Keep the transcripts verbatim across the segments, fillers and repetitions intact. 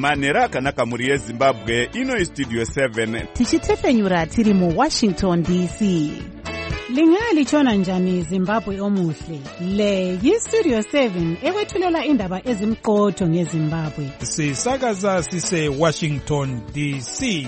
manhero akanaka mhuri yezimbabwe. Ino istudio seven tichitefenyura tiri mu Washington D C. Lingalitshona njani Zimbabwe omuhle? Le yistudio seven ekwethulela indaba ezimqotho ngeZimbabwe. Sisakaza sise Washington D C.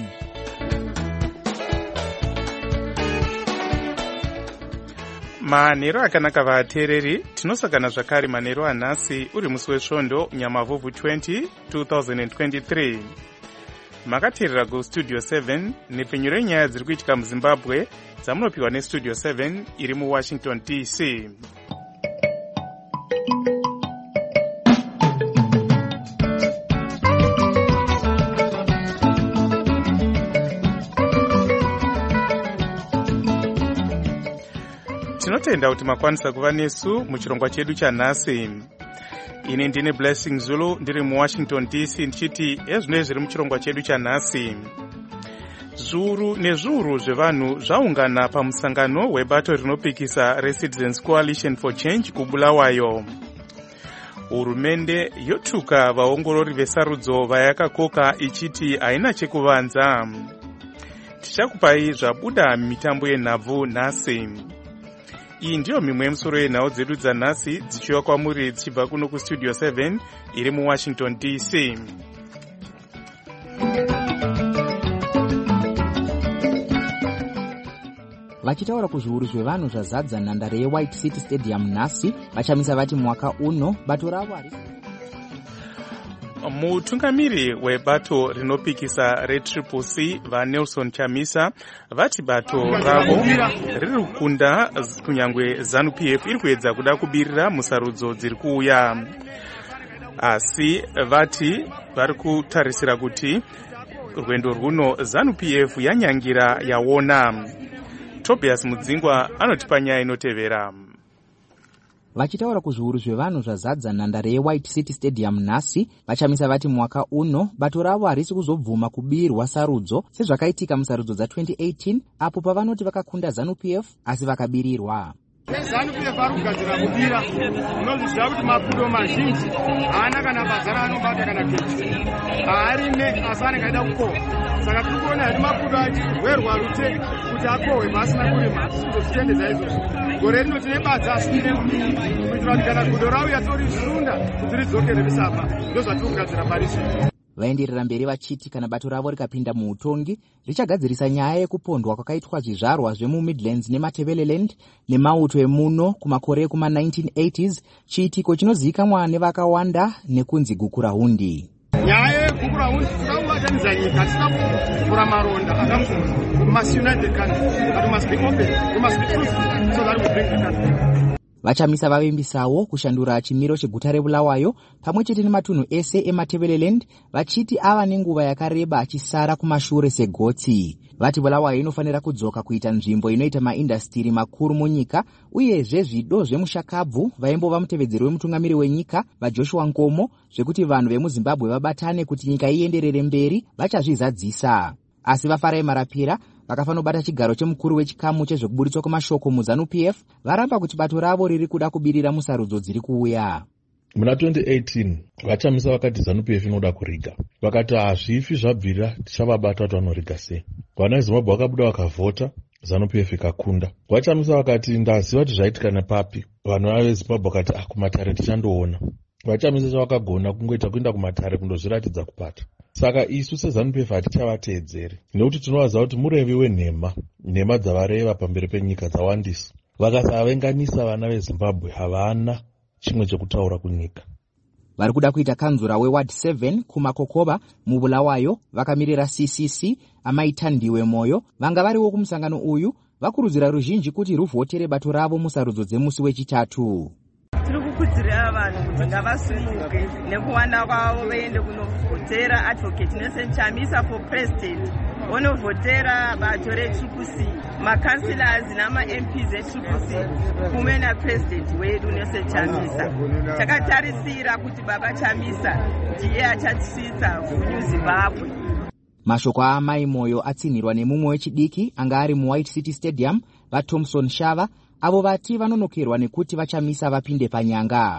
Manhero akanaka vateereri, tinosakana zvakare manhero anhasi uri musi wesvondo Nyamavhuvhu twenty twenty twenty-three. Makateerera kustudio seven nepfenyuro yenyaya dziri kuitika muZimbabwe dzamunopiwa nestudio seven iri muWashington D C. Tinotenda kuti makwanisa kuva nesu muchirongwa chedu chanhasi. Ini ndine Blessing Zulu ndiri muWashington D C ndichiti ezvinoi zviri muchirongwa chedu chanhasi. Zviuru nezviuru zvevanhu zvaungana pamusangano webato rinopikisa reCitizens Coalition for Change kuBulawayo. Hurumende yotuka vaongorori vesarudzo vayakakoka ichiti haina chekuvanza. Tichakupai zvabuda mitambo yenhabvu nhasi. Iyi ndiyo mimwe yemusoro yenhau dzedu dzanhasi dzichiwa kwamuri dzichibva kuno kustudio seven iri muWashington D C. Vachitaura kuzviuru zvevanhu zvazadza nhandare yeWhite City Stadium nhasi, vachamisa vati mwaka uno bato ravo harisi. Mutungamiri webato rinopikisa reTriple C vaNelson Chamisa vati bato ravo riri kukunda kunyangwe ZANU P F iri kuedza kuda kubirira musarudzo dziri kuuya. Asi vati vari kutarisira kuti rwendo rwuno ZANU P F yanyangira yaona. Tobias Mudzingwa anotipa nyaya inotevera. Vachitaura kuzviuru zvevanhu zvazadza nhandare yeWhite City Stadium nhasi, vachamisa vati mwaka uno bato ravo harisi kuzobvuma kubirwa sarudzo sezvakaitika musarudzo dza twenty eighteen apo pavanoti vakakunda ZANU P F asi vakabirirwa. ZANU P F ari kugadzira kubira, unozviziva kuti mapudo mazhinji haana kana basa raanobata kana kuti haarime asi anenge aida kukohwa. Saka tiri kuona kuti mapudo achirwerwa rute kuti akohwe pasina kurima kuzozvitendedza izvozvo. Gore rino tine badza aswire kuitira kuti kana gudo rauya torisunda kuti ridzokere risapa. Ndozvatiri kugadzira parisi. Vaenderera mberi vachiti kana bato ravo rikapinda muutongi richagadzirisa nyaya yekupondwa kwakaitwa zvizvarwa zvemu-Midlands neMatabeleland nemauto emuno kumakore ekuma-nineteen eighties, chiitiko chinozivikanwa nevakawanda nekunzi Gukurahundi. Nyaya yegukurahundi tinobatanidza nyika, tisina kuvhura maronda akavhurwa kumas-United Countries, but must be open, we must be truthful, so that we bring the country. Vachamisa vavimbisawo kushandura chimiro cheguta reBulawayo pamwe chete nematunhu ese eMatabeleland vachiti ava nenguva yakareba achisara kumashure segotsi. Vati Bulawayo inofanira kudzoka kuita nzvimbo inoita maindastiri makuru munyika, uyezve zvido zvemushakabvu vaimbova mutevedzeri wemutungamiri wenyika vaJoshua Nkomo zvekuti vanhu vemuZimbabwe vabatane kuti nyika ienderere mberi vachazvizadzisa. Asi vaFarai Marapira vakafanobata chigaro chemukuru wechikamu chezvekuburitswa kwamashoko muZANU P F varamba kuti bato ravo riri kuda kubirira musarudzo dziri kuuya. Muna twenty eighteen vachamisa vakati ZANU P F inoda kuriga, vakati hazvifi zvabvira tichavabata kuti vanoriga sei. Vana veZimbabwe vakabuda vakavhota, ZANU P F ikakunda. Vachamisa vakati ndaziva kuti zvaitika nepapi. Vanhu veZimbabwe vakati ah, kumatare tichandoona. Vachamisa chavakagona kungoita kuenda kumatare kundozviratidza kupata. Saka isu seZANU P F hatichavateedzeri nekuti tinovaziva kuti murevi wenhema, nhema dzavareva pamberi penyika dzawandisa. Vakasavenganisa vana veZimbabwe havana chimwe chekutaura kunyika. Vari kuda kuita kanzura weWard seven kuMakokova muBulawayo vakamirira C C C Amaitandiwe Moyo vanga variwo kumusangano uyu vakurudzira ruzhinji kuti ruvhotere bato ravo musarudzo dzemusi wechitatu. Tiri kukudzira vanhu kuti ngavasumuke nekuwanda kwavo vaende kunovhotera Advocate Nelson Chamisa for president, vonovhotera bato reTriple C, makansilas nama-M Ps eTriple C kumwe napresident wedu Nelson Chamisa. Takatarisira kuti baba Chamisa ndiye achatisvitsa vunyu Zimbabwe. Mashoko aamai Moyo atsinhirwa nemumwe wechidiki anga ari muWhite City Stadium vaThompson Shava avo vati vanonokerwa nekuti vachamisa vapinde panyanga.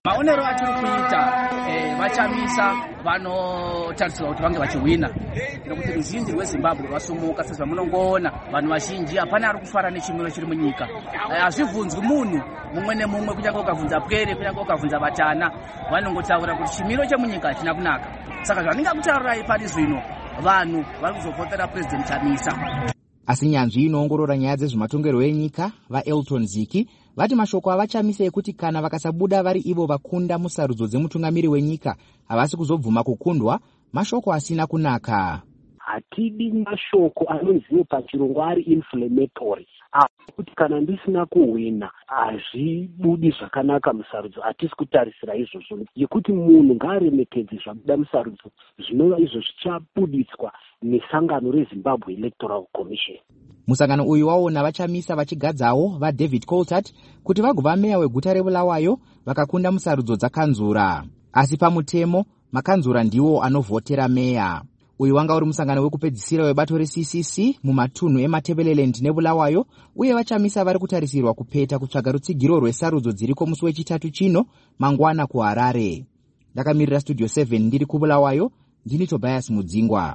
maonero atiri kuita eh, vachamisa vanotarisirwa kuti vange vachiwina nekuti ruzhinji rwezimbabwe rwasumuka sezva munongoona vanhu vazhinji hapana ari kufara nechimiro chiri munyika. Hazvibvunzwi eh, munhu mumwe nemumwe, kunyange ukabvunza pwere, kunyange ukabvunza vatana, vanongotaura kuti chimiro chemunyika hachina kunaka. Saka zvanenge kutaurirai pari zvino, vanhu vari kuzovhotera President Chamisa. Asi nyanzvi inoongorora nyaya dzezvematongerwo enyika vaElton Ziki vati mashoko avachamisa ekuti kana vakasabuda vari ivo vakunda musarudzo dzemutungamiri wenyika havasi kuzobvuma kukundwa, mashoko asina kunaka. Hatidi mashoko anonziwe pachirungu ari inflammatory, kuti kana ndisina kuwina hazvibudi zvakanaka musarudzo. Hatisi kutarisira izvozvo, yekuti munhu ngaaremekedze zvabuda musarudzo zvinova izvo zvichabuditswa nesangano reZimbabwe Electoral Commission. Musangano uyu waona vachamisa vachigadzawo vaDavid Coltart kuti vagova meya weguta reBulawayo vakakunda musarudzo dzakanzura. Asi pamutemo makanzura ndiwo anovhotera meya. Uyu wanga uri musangano wekupedzisira webato reC C C mumatunhu eMatabeleland neBulawayo, uye vachamisa vari kutarisirwa kupeta kutsvaga rutsigiro rwesarudzo dziriko musi wechitatu chino mangwana kuHarare. Ndakamirira Studio seven ndiri kuBulawayo, ndini Tobias Mudzingwa.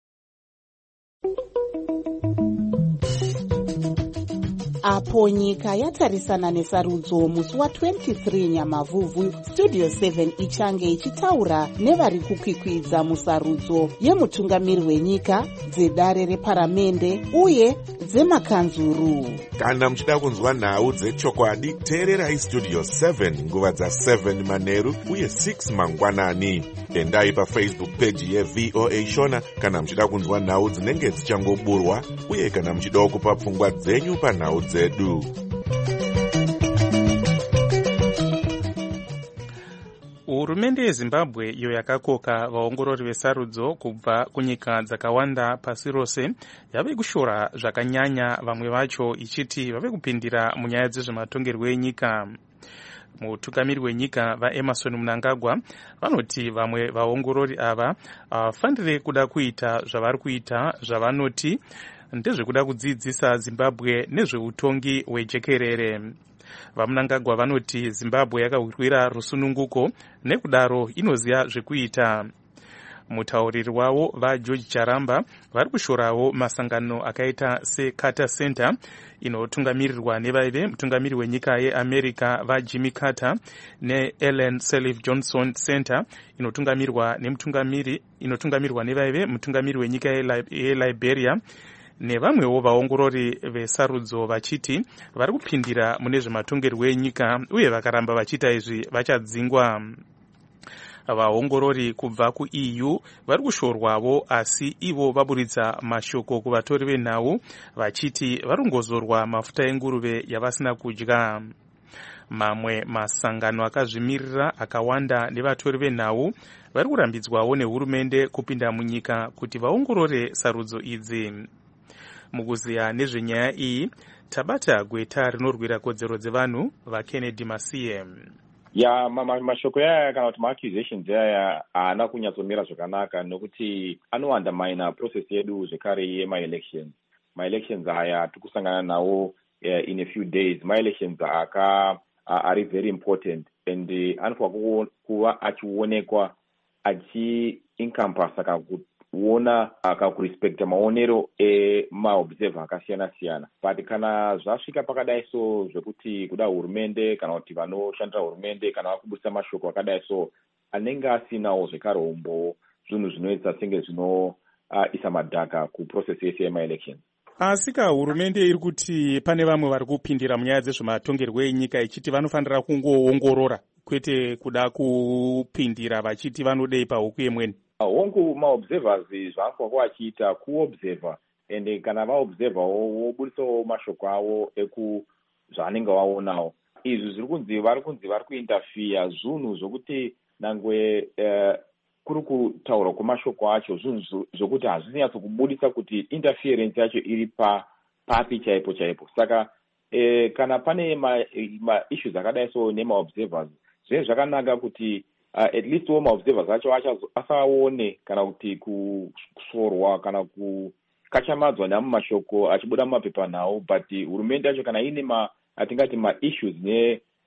Apo nyika yatarisana nesarudzo musi wa23 Nyamavhuvhu, Studio seven ichange ichitaura nevari kukwikwidza musarudzo yemutungamiri wenyika, dzedare reparamende uye dzemakanzuru. Kana muchida kunzwa nhau dzechokwadi, teererai Studio seven nguva dza seven manheru uye six mangwanani. Endai paFacebook page yeV O A Shona kana muchida kunzwa nhau dzinenge dzichangoburwa, uye kana muchida kupa pfungwa dzenyu panhau dzedu. Hurumende yeZimbabwe iyo yakakoka vaongorori vesarudzo kubva kunyika dzakawanda pasi rose yave kushora zvakanyanya vamwe vacho ichiti vave kupindira munyaya dzezvematongerwo enyika. Mutungamiri wenyika vaEmerson Mnangagwa vanoti vamwe vaongorori ava havafanire kuda kuita zvavari kuita zvavanoti ndezvekuda kudzidzisa Zimbabwe nezveutongi hwejekerere. VaMnangagwa vanoti Zimbabwe yakawirwira rusununguko nekudaro inoziva zvekuita. Mutauriri wavo vaGeorge Charamba vari kushorawo masangano akaita seCarter Center inotungamirirwa nevaive mutungamiri wenyika yeAmerica vaJimmy Carter neElen Sirleaf Johnson Center inotungamirwa nemutungamiri inotungamirwa nevaive mutungamiri wenyika yeLiberia nevamwewo vaongorori vesarudzo vachiti vari kupindira mune zvematongerwo enyika uye vakaramba vachiita izvi vachadzingwa. Vaongorori kubva kuE U vari kushorwawo, asi ivo vaburitsa mashoko kuvatori venhau vachiti varongozorwa mafuta enguruve yavasina kudya. Mamwe masangano akazvimirira akawanda nevatori venhau vari kurambidzwawo nehurumende kupinda munyika kuti vaongorore sarudzo idzi. Mukuziya nezvenyaya iyi, tabata gweta rinorwira kodzero dzevanhu vaKennedy Masiye. Ya mashoko yaya kana kuti maaccusations yaya haana kunyatsomira zvakanaka nokuti anoundermine process yedu zvekare yemaelections. Maelections aya tikusangana nawo uh, in a few days. Maelections aka uh, ari very important and uh, anofanira kuva achionekwa achi-encompass aka kuona aka kurespecta maonero emaobserver akasiyana siyana. But kana zvasvika pakadai so zvekuti kuda hurumende kana kuti vanoshandira hurumende kana vakubudisa mashoko akadai so anenge asinawo zvekare umbo zvinhu zvinoita senge zvinoisa madhaka kuprocess yese yemaelections. Asi ka hurumende iri kuti pane vamwe vari kupindira munyaya dzezvematongerwo enyika ichiti vanofanira kungoongorora kwete kuda kupindira vachiti vanodei pahuku yemweni. Hongu maobservers zvanofanira vachiita kuobserver ende kana vaobservawo vobudisawo mashoko avo eku zvaanenge vaonawo. Izvi zviri kunzi vari kunzi vari kuinterfere zvinhu zvokuti nangwe uh, kuri kutaura kwemashoko acho zvinhu zvokuti hazvisi nyatsokubudisa kuti interference yacho iri pa papi chaipo chaipo. Saka eh, kana pane maissues ma akadai so nemaobservers zvinenge zvakanaka kuti Uh, at least wo maobservers acho asaone kana kuti kusorwa kana kukachamadzwa namumashoko achibuda mumapepa nawo, but hurumende yacho kana ine ma atingati maissues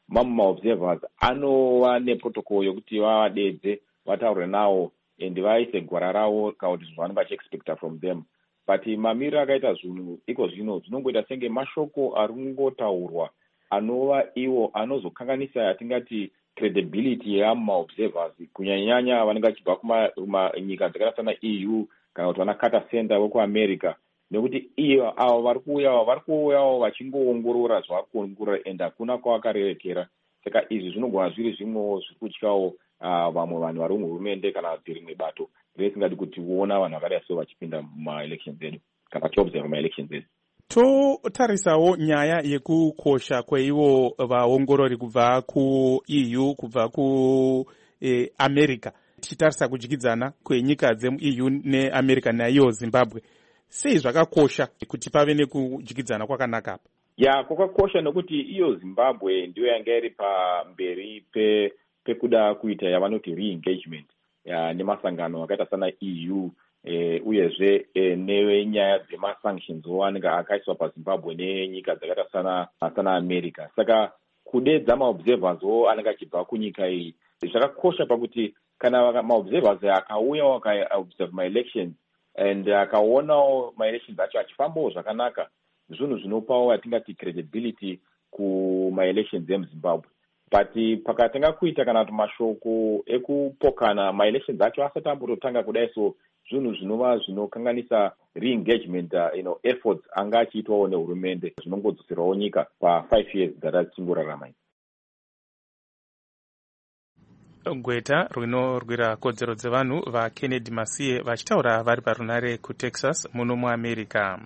mamwe maobservers anova neprotocol yokuti vavadedze vataure nawo and vaise gwara ravo kana kuti zvinhu vanenge vachiexpecta from them. But mamiriro akaita zvinhu iko zvino zvinongoita senge mashoko ari kungotaurwa anova iwo anozokanganisa yatingati credibility yamaobservers kunyanyanya vanenge vachibva kumanyika dzakaita sana E U kana kuti vana Carter Center vekuamerica, nekuti iyo avo vari kuuyawo vari kuuyawo vachingoongorora zvavari kuongorora and hakuna kwavakarerekera. Saka izvi zvinogona zviri zvimwewo zviri kutyawo vamwe vanhu vari muhurumende kana kuti rimwe bato risingadi kuti uona vanhu vakadai so vachipinda mumaelections edu kana vachiobserva maelections edu. Totarisawo nyaya yekukosha kweivo vaongorori kubva kuE U kubva kuAmerica, tichitarisa kudyidzana kwenyika dzemu-E U neAmerica naiyo Zimbabwe, sei zvakakosha kuti pave nekudyidzana kwakanaka apa? Ya, kwakakosha nokuti iyo Zimbabwe ndiyo yanga iri pamberi pe pekuda kuita yavanoti re-engagement nemasangano akaita sana E U e, uyezve e, nenyaya dzemasanctions anenge akaiswa paZimbabwe nenyika dzakaita sana sana America. Saka kudedza maobservers wo anenge achibva kunyika iyi zvakakosha pakuti kana maobservers akauya wakaobserve maelections and akaonawo maelections acho achifambawo zvakanaka, zvinhu zvinopawo yatingati credibility kumaelections emuZimbabwe. But pakatanga kuita kana kuti mashoko ekupokana maelections acho asati ambototanga kudai, so zvinhu zvinova zvinokanganisa re-engagement uh, you know, efforts anga achiitwawo nehurumende zvinongodzoserawo nyika pa-five years dzatachingorarama. Gweta rinorwira kodzero dzevanhu vaKennedy Masiye vachitaura vari parunare kuTexas muno muAmerica.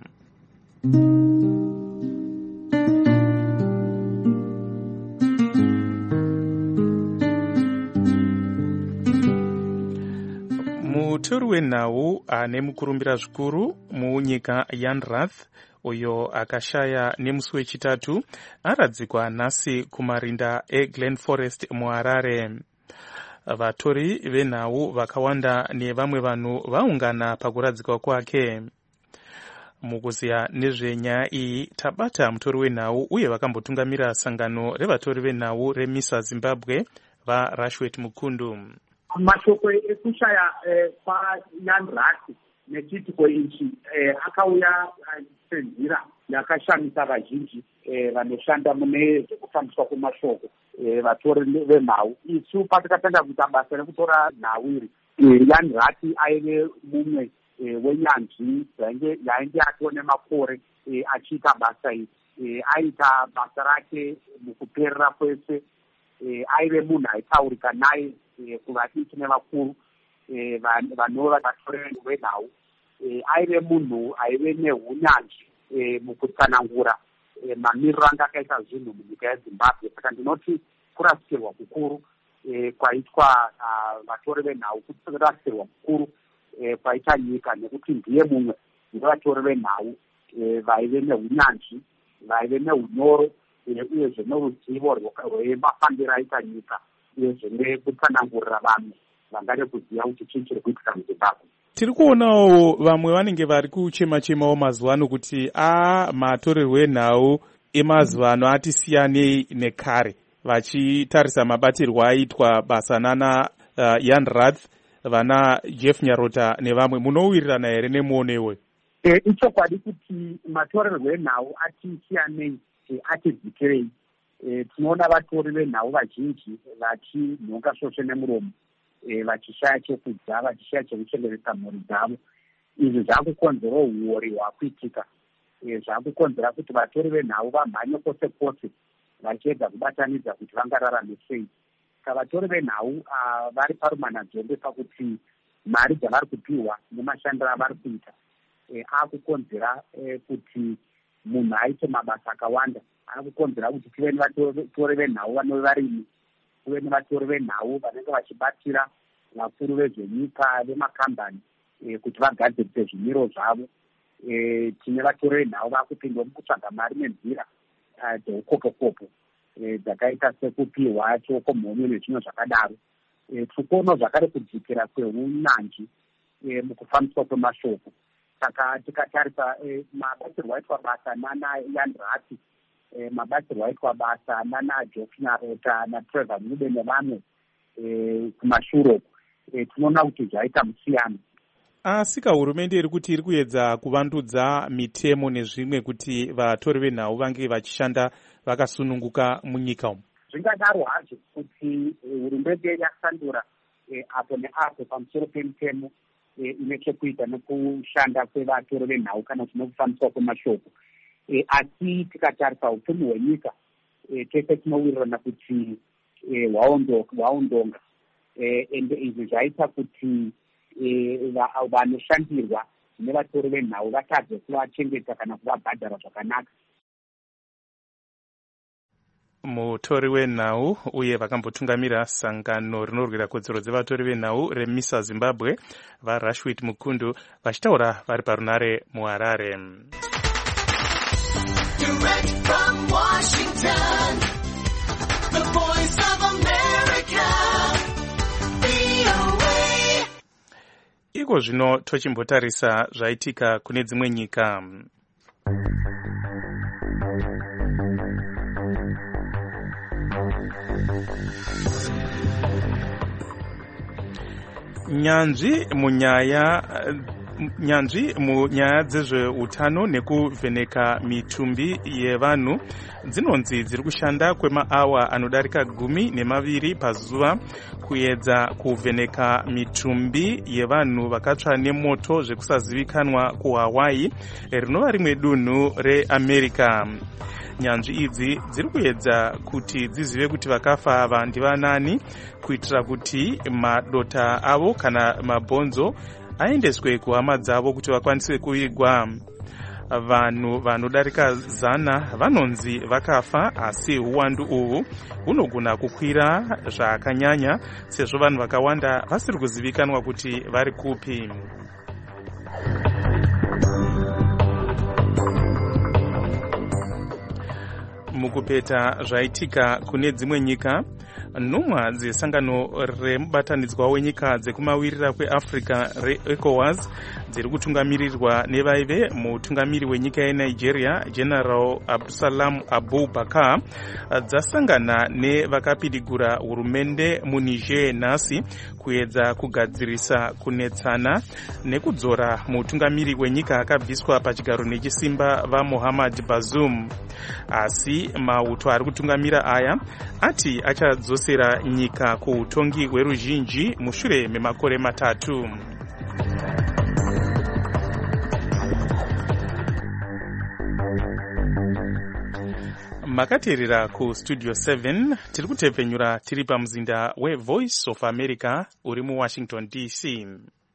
Mutori wenhau ane mukurumbira zvikuru munyika Yandrath uyo akashaya nemusi wechitatu aradzikwa nhasi kumarinda eGlen Forest muHarare. Vatori venhau vakawanda nevamwe vanhu vaungana pakuradzikwa kwake. Mukuziya nezvenyaya iyi tabata mutori wenhau uye vakambotungamira sangano revatori venhau reMISA Zimbabwe vaRashwet Mukundu. Mashoko ekushaya kwaNyandrath nechiitiko ichi akauya senzira yakashamisa vazhinji vanoshanda mune zvekufambiswa kwemashoko vatori venhau. Isu patakatanga kuita basa rekutora nhau iri, Yandrath aive mumwe wenyanzvi yainge atone makore achiita basa iri. Aita basa rake mukuperera kwese, aive munhu aitaurika naye kuvadiki nevakuru vanova vatori venhau. Aive munhu aive neunyanzvi mukutsanangura mamiriro anga akaita zvinhu munyika yeZimbabwe. Saka ndinoti kurasikirwa kukuru kwaitwa vatori venhau, kurasikirwa kukuru kwaita nyika, nekuti ndiye mumwe wevatori venhau vaive neunyanzvi, vaive neunyoro uyezve neruzivo rwemafambiro aita nyika, uyezve nekutsanangurira vanhu vangade kuziva kuti chii chiri kuitika muZimbabwe. Tiri kuonawo vamwe vanenge vari kuchema-chemawo mazuva ano kuti a matorerwo enhau emazuva ano ati siyanei nekare, vachitarisa mabatirwo aitwa basa nana uh, Yandrath, vana Jeff Nyarota nevamwe. Munowirirana here nemuonewe? E, ichokwadi kuti matorerwo enhau ati siyanei ati dzikirei. E, tinoona vatori venhau vazhinji vachinhonga svosve nemuromo, e, vachishaya chokudya, vachishaya chekuchengetesa mhuri dzavo. Izvi zvakukonzera uori hwakuitika. E, zvakukonzera kuti vatori venhau vamhanye kwose kwose vachiedza kubatanidza kuti vangararame sei. Saka vatori venhau uh, vari parumanadzombe pakuti mari dzavari kupiwa nemashandiro avari kuita e, akukonzera e, kuti munhu aite mabasa akawanda. Akukonzera kuti tive nevatori venhau vanove varimi, tive nevatori venhau vanenge vachibatira vakuru vezvenyika vemakambani e, kuti vagadzirise zvimiro zvavo. E, tine vatori venhau vakupindwa mukutsvaga mari nenzira dzeukopokopo e, dzakaita sekupiwa chokomhomyo nezvimwe zvakadaro. E, tikuona zvakare kudzikira kweunyanzvi e, mukufambiswa kwemashoko. Saka tikatarisa e, mabatirwo aitwa basa nana Yandrath eh, mabatsirwo aitwa basa nana Geoff Nyarota naTrevor Mube nevamwe eh, kumashure eh, tinoona kuti zvaita musiyano. Asi hurumende iri kuti iri kuedza kuvandudza mitemo nezvimwe kuti vatori venhau vange vachishanda vakasununguka munyika umu. Zvingadaro hazvo kuti hurumende yasandura eh, apo neapo pamusoro pemitemo eh, ine chekuita nekushanda kwevatori venhau kana kuti nekufambiswa kwemashoko. E, asi tikatarisa upfumi hwenyika e, tese tinowirirana kuti e, hwaondonga e, ende izvi zvaita kuti e, vanoshandirwa nevatori venhau vatadze kuvachengeta kana kuvabhadhara zvakanaka. Mutori wenhau uye vakambotungamira sangano rinorwira kodzero dzevatori venhau reMISA Zimbabwe vaRashwit Mukundu vachitaura vari parunare muHarare. Direct from Washington, the voice of America, V O A. Iko zvino tochimbotarisa zvaitika kune dzimwe nyika. Nyanzvi munyaya nyanzvi munyaya dzezveutano nekuvheneka mitumbi yevanhu dzinonzi dziri kushanda kwemaawa anodarika gumi nemaviri pazuva kuedza kuvheneka mitumbi yevanhu vakatsva nemoto zvekusazivikanwa kuHawaii rinova rimwe dunhu reAmerica. Nyanzvi idzi dziri kuedza kuti dzizive kuti vakafa ava ndivanani kuitira kuti madota avo kana mabhonzo aendeswe kuhama dzavo kuti vakwanise kuvigwa. Vanhu vanodarika zana vanonzi vakafa, asi uwandu uhu hunogona kukwira zvakanyanya sezvo vanhu vakawanda vasiri kuzivikanwa kuti vari kupi. Mukupeta zvaitika kune dzimwe nyika, nhumwa dzesangano remubatanidzwa wenyika dzekumawirira kweAfrica reECOWAS dziri kutungamirirwa nevaive mutungamiri wenyika yeNigeria General Abdusalam Abubakar dzasangana nevakapidigura hurumende muNiger nhasi kuedza kugadzirisa kunetsana nekudzora mutungamiri wenyika akabviswa pachigaro nechisimba vaMohamed Bazoum. Asi mauto ari kutungamira aya ati achadzosera nyika kuutongi hweruzhinji mushure memakore matatu. Makateerera ku Studio seven tiri kutepfenyura tiri pamuzinda weVoice of America uri muWashington D C.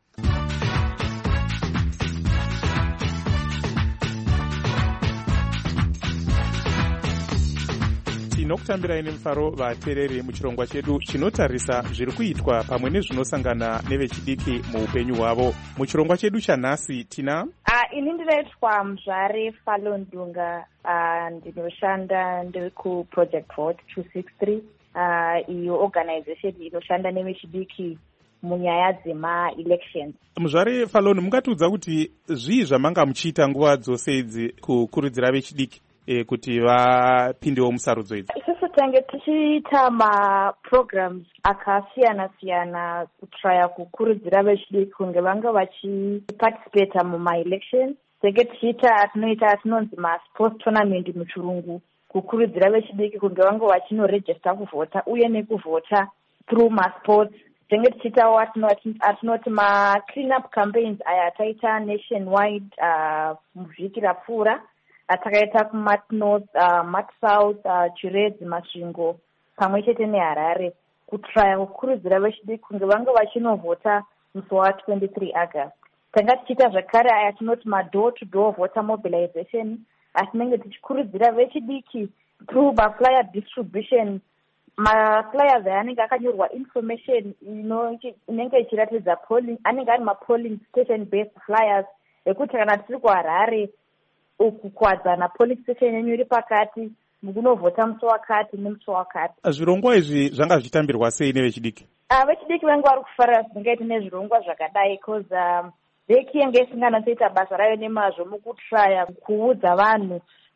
Tinokutambira ine mufaro vateereri muchirongwa chedu chinotarisa zviri kuitwa pamwe nezvinosangana nevechidiki muupenyu hwavo. Muchirongwa chedu chanhasi tina uh, ini ndinoitwa Mzvare Fallon Dunga, uh, ndinoshanda ndiri kuProject Vote two sixty-three, uh, iyo organization inoshanda nevechidiki munyaya dzema-elections. Mzvare Fallon, mungatiudza kuti zvii zvamanga muchiita nguva dzose idzi kukurudzira vechidiki E, kuti vapindewo musarudzo idzi? Isusu tange tichiita maprograms akasiyana-siyana kutraya kukurudzira vechidiki kunge vanga vachiparticipata mumaelections. Tange tichiita atinoita atinonzi masports tournament muchirungu, kukurudzira vechidiki kunge vanga vachinoregister kuvhota uye nekuvhota through masports. Tange tichiitawo atinoti maclean up campaigns aya taita nationwide uh, muvhiki rapfuura atakaita kuMat North, uh, Mat South, uh, Chiredzi, Masvingo pamwe chete neHarare kutraya kukurudzira vechidiki kunge vanga vachinovhota musi wa twenty-three August. Tanga tichiita zvakare aya tinoti ma-door to door voter mobilization, atinenge tichikurudzira vechidiki through ma-flyer distribution. Ma-flyers aya anenge akanyorwa information inenge ichiratidza polling, anenge ari ma-polling station based flyers ekuti kana tiri kuHarare ukukwadzana polling station yenyu iri pakati mukunovhota musi wakati nemusi wakati. Zvirongwa izvi zvanga zvichitambirwa sei nevechidiki? Uh, vechidiki vange vari kufarira zvingaita nezvirongwa zvakadai because um, veki yenge isinganatsoita basa rayo nemazvo mukutraya kuudza vanhu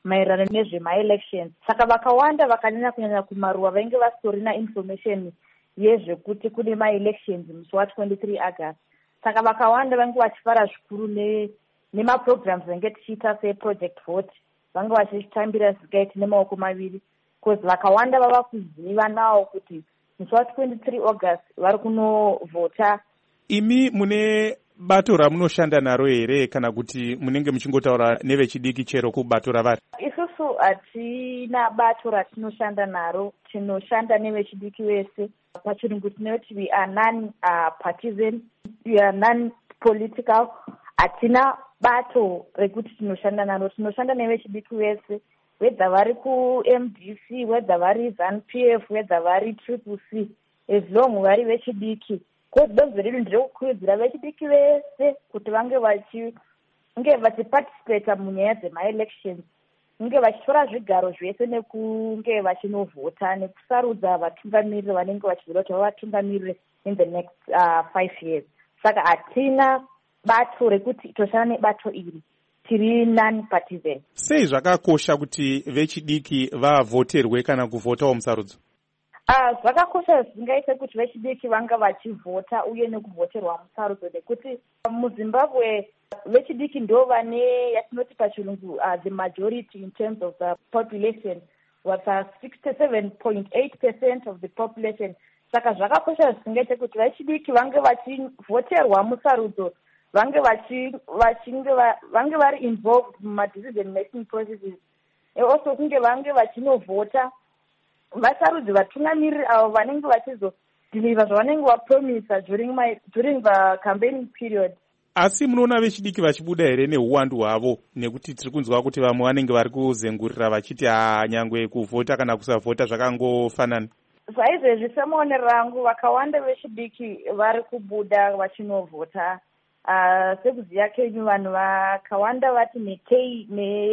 maererano nezvemaelections. Saka vakawanda vakanyanya kunyanya kumaruwa vainge vasitorina information yezvekuti kune maelections musi wa23 August. Saka vakawanda vange vachifara zvikuru nemaprograms vange tichiita seproject vote, vange vachitambira zikaiti nemaoko maviri, because vakawanda vava kuziva nawo kuti musi wa23 August vari kunovhota. Imi mune bato ramunoshanda naro here kana kuti munenge muchingotaura nevechidiki chero kubato ravari? Isusu hatina bato ratinoshanda naro, tinoshanda nevechidiki vese. Pachirungu tinoti we are non-partisan, we are non-political. Hatina bato rekuti tinoshanda naro, tinoshanda nevechidiki vese, whether vari ku-M D C, whether vari ZANU P F, whether vari Triple C, as long vari vechidiki. Kodonzo redu ndirekukurudzira vechidiki vese kuti vange vachi nge vachiparticipate munyaya dzemaelections, nge vachitora zvigaro zvese nekunge vachinovhota nekusarudza vatungamiriri vanenge vachibvira kuti vavatungamirire in the next uh, five years. Saka hatina bato rekuti toshana nebato iri, tiri non-partisan. Sei zvakakosha kuti vechidiki vavhoterwe kana kuvhotawo musarudzo? Uh, zvakakosha zvingaite kuti vechidiki vanga vachivhota uye nekuvhoterwa musarudzo, nekuti muZimbabwe vechidiki ndo vane yatinoti pachirungu uh, the majority in terms of the population, what are sixty-seven point eight percent of the population. Saka zvakakosha zvingaite kuti vechidiki vange vachivhoterwa musarudzo, vange vachi vachinge vange vari involved muma decision making processes, also kunge vange vachinovhota vasarudzi vatungamiriri avo vanenge vachizodhiliva zvavanenge vapromisa during my during the campaigning period. Asi munoona vechidiki vachibuda here neuwandu hwavo, nekuti tiri kunzwa kuti vamwe vanenge vari kuzengurira vachiti nyangwe kuvhota kana kusavhota zvakangofanana? Saizvezvi semaonero angu vakawanda vechidiki vari kubuda vachinovhota. Uh, sekuziya kenyu vanhu vakawanda vati nekei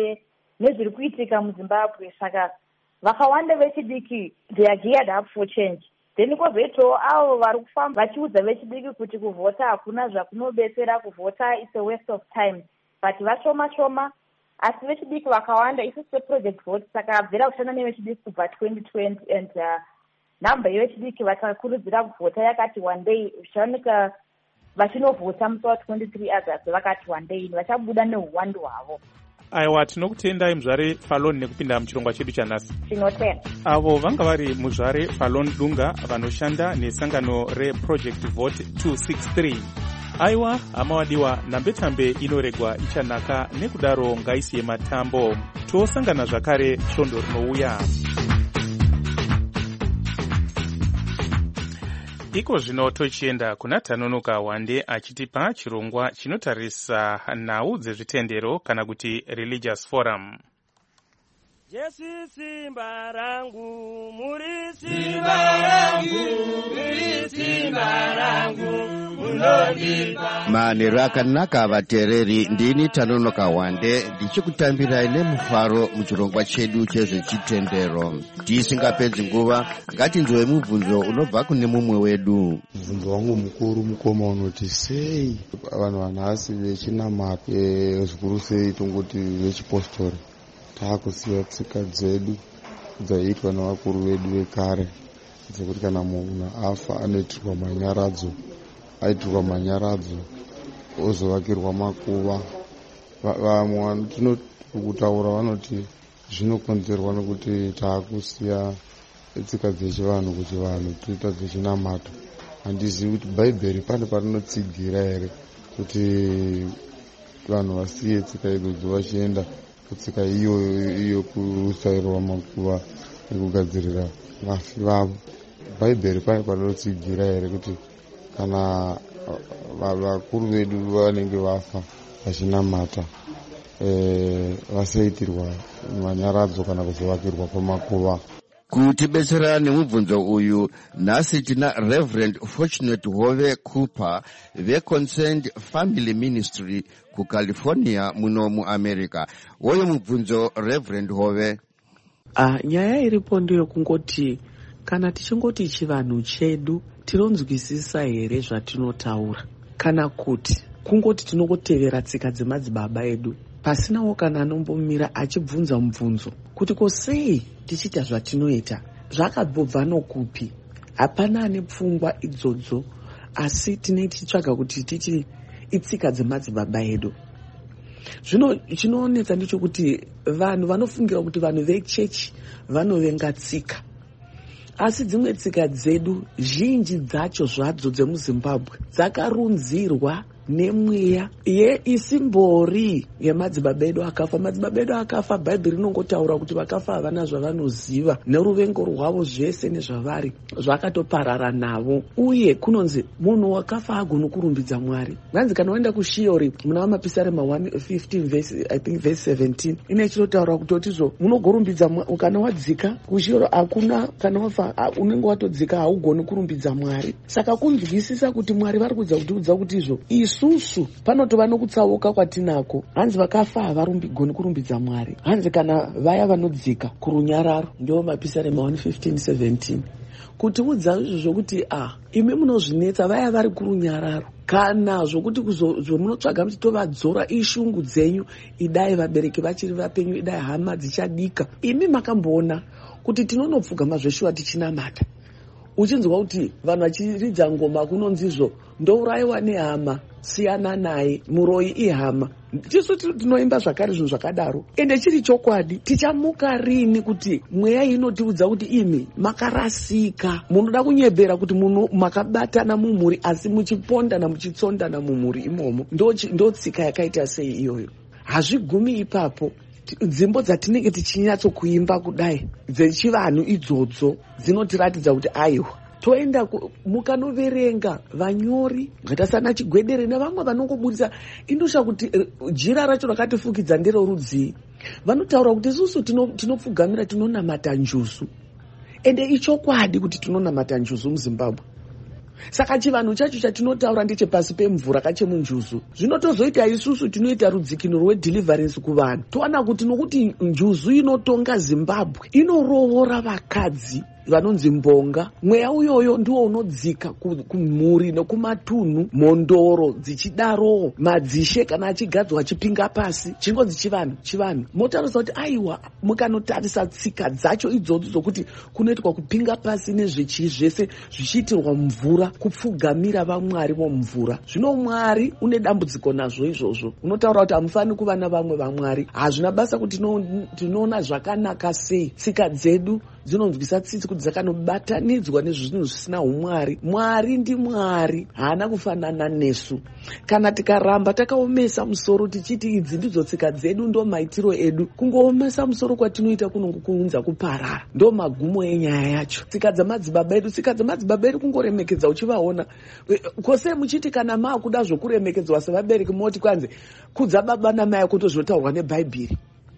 nezviri kuitika muZimbabwe, saka vakawanda vechidiki they are geared up for change. Then kwozoitawo avo vari kufamba vachiudza vechidiki kuti kuvhota hakuna zvakunobetsera, kuvhota is a waste of time, but vashoma shoma. Asi vechidiki vakawanda isusu seproject vote takabvira kushanda nevechidiki kubva twenty twenty, and uh, namba yevechidiki vakakurudzira kuvhota yakati one day zvichaoneka vachinovhota musi wa23 August vakati one day vachabuda neuwandu hwavo. Aiwa, tinokutendai muzvare Fallon nekupinda muchirongwa chedu chanhasi. Tinotenda. Avo vanga vari muzvare Fallon Dunga vanoshanda nesangano reProject Vote two sixty-three. Aiwa, hama wadiwa, nambetambe inoregwa ichanaka, nekudaro ngaisiye matambo. Tosangana zvakare svondo rinouya. Iko zvino tochienda kuna Tanonoka Wande achitipa chirongwa chinotarisa nhau dzezvitendero kana kuti religious forum. Jesu simba rangu, muri simba rangu, muri simba rangu, munondipa. Manero akanaka vatereri, ndini Tanonoka Wande ndichikutambirai nemufaro muchirongwa chedu chezvechitendero. Tisingapedzi nguva, ngatinzwe mubvunzo unobva kune mumwe wedu. Mubvunzo wangu mukuru mukoma unoti sei vanhu vanhasi vechinamata zvikuru sei tongoti vechipostori taakusiya tsika dzedu dzaiitwa navakuru vedu vekare dzekuti kana munhu afa anoitirwa manyaradzo, aitirwa manyaradzo ozovakirwa makuva. Vamwe tinokutaura vanoti zvinokonzerwa nekuti taakusiya tsika dzechivanhu kuti vanhu toita dzechinamata. Handizivi kuti bhaibheri pane parinotsigira here kuti vanhu vasiye tsika idzodzo vachienda kutsika iyoyo iyo kusairwa makuva nekugadzirira vafi vavo. Bhaibheri pane parinotsigira here kuti kana vakuru vedu vanenge vafa vachinamata vasaitirwa manyaradzo kana kuzovakirwa pamakuva. Kutibetsera nemubvunzo uyu nhasi tina Reverend Fortunate Hove Cooper veConcerned Family Ministry kuCalifornia muno muAmerica. Woyo mubvunzo Reverend Hove. Ah, nyaya iripo ndiyo kungoti kana tichingoti chivanhu chedu tinonzwisisa here zvatinotaura, kana kuti kungoti tinongotevera tsika dzemadzibaba edu. pasinawo kana anombomira achibvunza mubvunzo kuti ko sei tichiita zvatinoita, zvakabva nokupi. Hapana ane pfungwa idzodzo, asi tinenge tichitsvaga kuti titi itsika dzemadzibaba edu. Zvino chinoonetsa ndechekuti vanhu vanofungira kuti vanhu vechechi vanovenga tsika, asi dzimwe tsika dzedu zhinji dzacho zvadzo dzemuzimbabwe dzakarunzirwa nemweya yeisimbori yemadzibaba edu akafa. Madzibaba edu akafa, bhaibheri rinongotaura kuti vakafa havana zvavanoziva, neruvengo rwavo zvese nezvavari zvakatoparara navo. Uye kunonzi munhu wakafa agoni kurumbidza Mwari. Nganzi kana waenda kushiori muna mapisarema one fifteen verse, I think verse seventeen, ine chinotaura kutotizvo munogorumbidza kana wadzika kushiori, hakuna kana wafa unenge watodzika haugoni kurumbidza Mwari. Saka kunzwisisa kuti Mwari vari kudza kutiudza kuti izvo isusu panotova nokutsauka kwatinako. Hanzi vakafa havarumbi kurumbidza Mwari, hanzi kana vaya vanodzika kurunyararo. Ndio mapisarema one fifteen seventeen kuti udza izvo kuti ah imi munozvinetsa vaya vari kurunyararo, kana zvokuti zvomunotsvaga muchitovadzora ishungu dzenyu, idai vabereki vachiri vapenyu, idai hama dzichadika. Imi makamboona kuti tinonopfugama zveshuwa tichinamata, uchinzwa kuti vanhu vachiridza ngoma kunonzizvo ndourayiwa nehama, siyana naye, muroyi ihama. Tisu tinoimba zvakare zvinhu zvakadaro, ende chiri chokwadi. Tichamuka rini kuti mweya inotiudza kuti imi makarasika, munoda kunyebhera kuti munhu makabatana mumhuri asi muchipondana muchitsondana mumhuri imomo? Ndo tsika yakaita sei iyoyo? Hazvigumi ipapo. Dzimbo dzatinenge tichinyatsokuimba kudai dzechivanhu idzodzo dzinotiratidza kuti aiwa toenda mukanoverenga vanyori zvakaita sana Chigwedere nevamwe vanongobudisa indosha kuti jira racho rakatifukidza nderorudzii. Vanotaura kuti isusu tinopfugamira tinonamata njuzu, ende ichokwadi kuti tinonamata njuzu muZimbabwe. Saka chivanhu chacho chatinotaura ndechepasi pemvura kachemunjuzu. Zvinotozoita isusu tinoita rudzikino rwedeliverance kuvanhu. Towana kuti nokuti njuzu inotonga Zimbabwe inorovora vakadzi vanonzi mbonga. Mweya uyoyo ndiwo unodzika kumhuri nekumatunhu, mondoro dzichidaro, madzishe kana achigadzwa achipinga pasi. Chingodzi chivanhu chivanhu motaurisa kuti aiwa mukanotarisa tsika dzacho idzodzo zokuti kunoitwa kupinga pasi nezvechii zvese zvichiitirwa mvura, kupfugamira vamwari vomumvura. Zvino Mwari une dambudziko nazvo izvozvo. Unotaura kuti hamufani kuva navamwe vamwari. Hazvina basa kuti tinoona zvakanaka sei tsika dzedu dzinonzwisa tsitsi kuti dzakanobatanidzwa nezvinhu zvisina umwari. Mwari ndiMwari, haana kufanana nesu. Kana tikaramba takaomesa musoro tichiti idzi ndidzo tsika dzedu ndo maitiro edu, kungoomesa musoro kwatinoita kunongokuunza kuparara. Ndo magumo enyaya yacho. Tsika dzamadzibaba edu, tsika dzamadzibaba edu kungoremekedza uchivaona. Kose muchiti kana maakuda zvokuremekedzwa sevabereki moti kwanze kudza baba namai kutozvotaurwa neBhaibheri.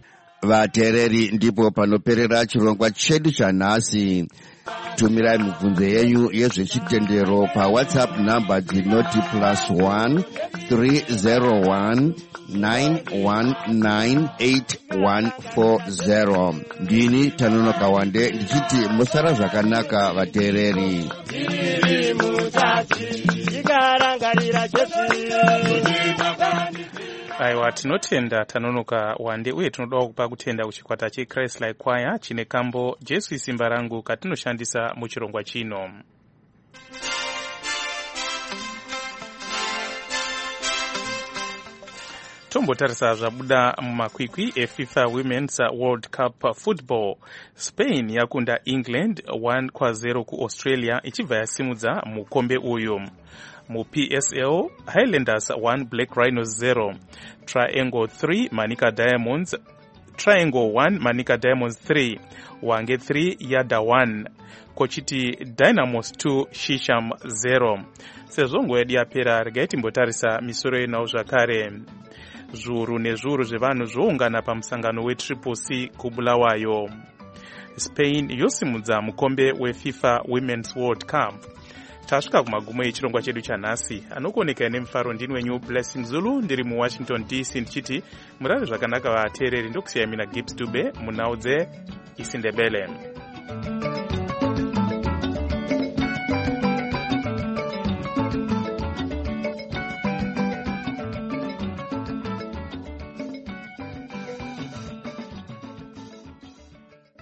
Vateereri, ndipo panoperera chirongwa chedu chanhasi. Tumirai mibvunzo yenyu yezvechitendero paWhatsApp namba dzinoti plus one three zero one nine one nine eight one four zero. Ndini Tanonoka Wande ndichiti musara zvakanaka vateereri. Aiwa, tinotenda Tanonoka Wande, uye tinodawo kupa kutenda kuchikwata cheChrist Like Choir chine kambo Jesu Simba Rangu katinoshandisa muchirongwa chino. Tombotarisa zvabuda mumakwikwi eFIFA Women's World Cup Football. Spain yakunda England one kwa zero ku Australia ichibva yasimudza mukombe uyu. Mu P S L, Highlanders one Black Rhinos zero. Triangle three Manica Diamonds Triangle one Manica Diamonds three. Wange three Yada one. Kochiti Dynamos two Shisham zero. Sezongo yedu yapera regaiti mbotarisa misoro yenao zvakare. Zviuru nezviuru zvevanhu zvoungana pamusangano weTriple C kuBulawayo. Spain yosimudza mukombe weFIFA Women's World Cup. Tasvika kumagumo echirongwa chedu chanhasi. Anokuoneka nemufaro ndini wenyu Blessing Zulu, ndiri muWashington D C ndichiti murare zvakanaka vateereri. Ndokusiyamina Gibbs Dube munhau dzeIsindebele.